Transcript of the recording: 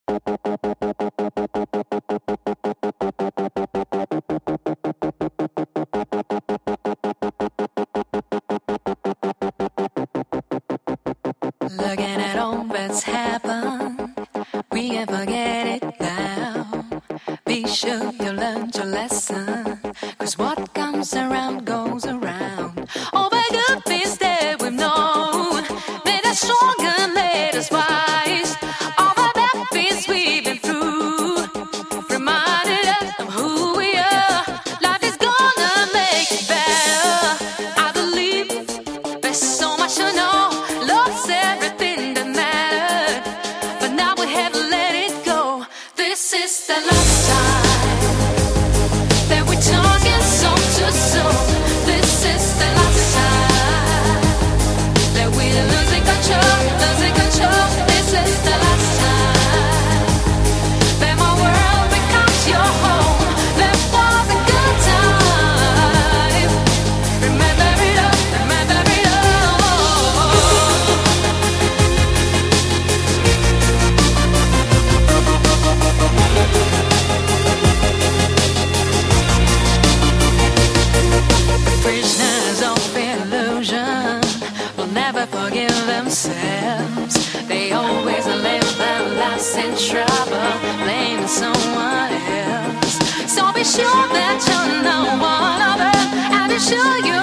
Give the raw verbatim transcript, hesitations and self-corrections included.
Looking at all that's happened, we can forget it now. Be sure you learned your lesson, 'cause what comes around goes around. All the good things that we've known made us stronger, made us wise. All the bad things we've been through reminded us of who we are. Life is gonna make it better. I believe there's so much to know. Lost everything that mattered, but now we have to let it go. This is the last time that we're talking soul to soul. This is the last time that we're losing control, losing control. This is the last time that my world becomes your home. That was a good time. Remember it all, remember it all. Prisoners of illusion will never forgive themselves. They always live their lives in trouble, blaming someone else. So be sure that you're not one of them, and be sure you